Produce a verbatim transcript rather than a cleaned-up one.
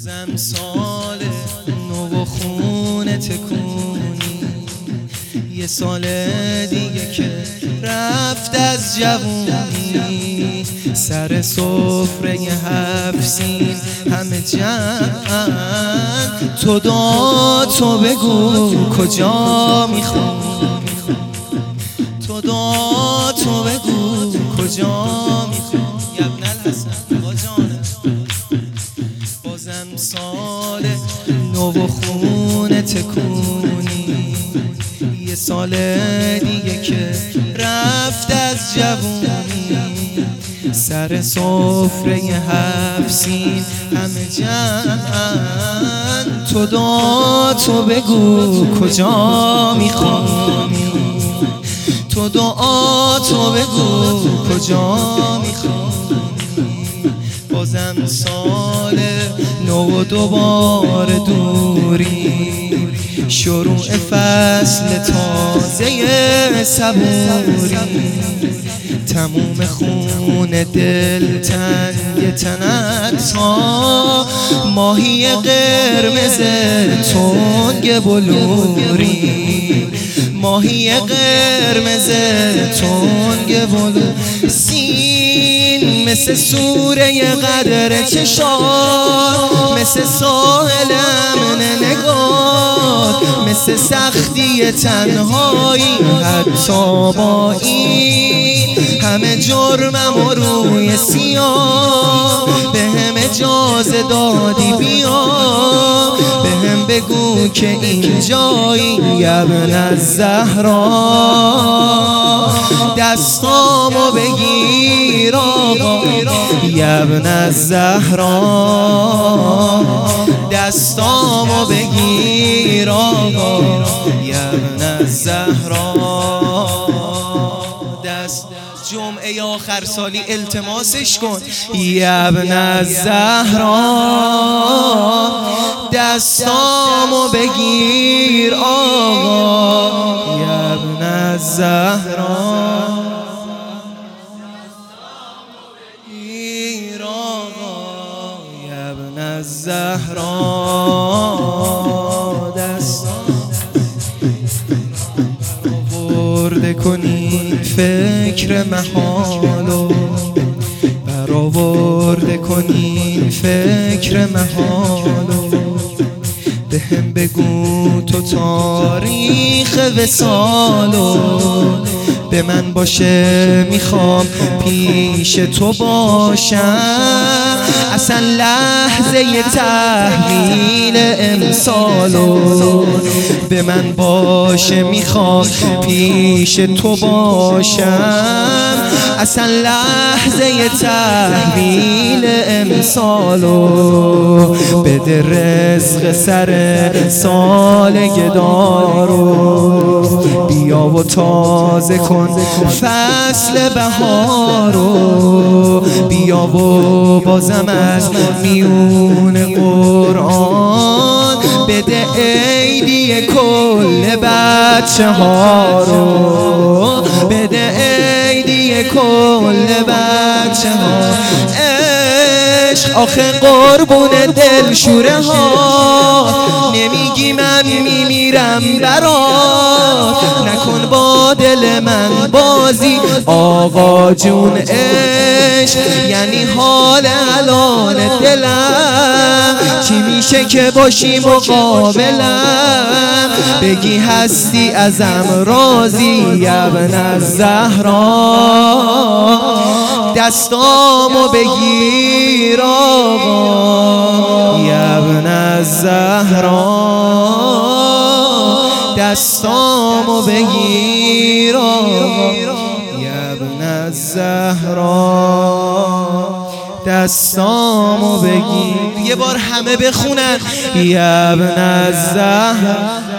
بازم سال نو و خونه تکونی، یه سال دیگه که رفت از جوونی، سر سفره هفت سین همه جمعن، تو دا تو بگو کجا میخونی، تو دا تو بگو کجا میخونی ابن الحسن با جانه. بازم سال نو و خونه تکونی، یه سال دیگه که رفت از جوونی، سر سفره هفت سین همه جمعن، تو دا تو بگو کجا میخونی، تو دعا تو بگو کجا میخونی. بازم سال نو و دوباره دوری، شروع فصل تازه صبوری، تموم خون دل تنگ تنت ها، ماهی قرمز تنگ بلوری، ماهی قرمز تنگ بلوری، سین مثل سوره قدر چشات، مثل ساحل امن نگات، مثل سختی تنهایی حتی با این همه جرمم و روی سیاه، به هم اجازه دادی بیا، به هم بگو که این جایی ابن الزهرا، دستامو بگیر آقا ابن الزهرا، دستامو بگیر آقا ابن الزهرا. دست جمعه آخر سالی التماسش کن ابن الزهرا، دستامو بگیر آقا ابن الزهرا، بگیر آقا ابن الزهرا، برآورده کنی فکر محالو، برآورده کنی فکر محالو، به هم بگو تو تاریخ وصالو، به من باشه میخوام پیش تو باشم، اصلا لحظه تحویل امسالو، به من باشه میخوام پیش تو باشم، اصلا لحظه تحویل امسالو، بده رزق سر سال گدارو، بیا و تازه کن فصل بهارو، بیا و بازم از میون قرآن بده عیدی کل بچه ها رو، بده عیدی کل بچه ها. عشق آخه قربون دل شوره ها، نمیگی من میمیرم برات، نکن با دل من بازی آقا جون. عشق یعنی حال الان دلم، چی میشه که باشی مقابلم، بگی هستی ازم راضی ابن الزهرا، دستامو بگیر آقا ابن الزهرا، دستامو بگیر آقا ابن الزهرا، دستامو بگیر. یه بار همه بخونن ابن الزهرا.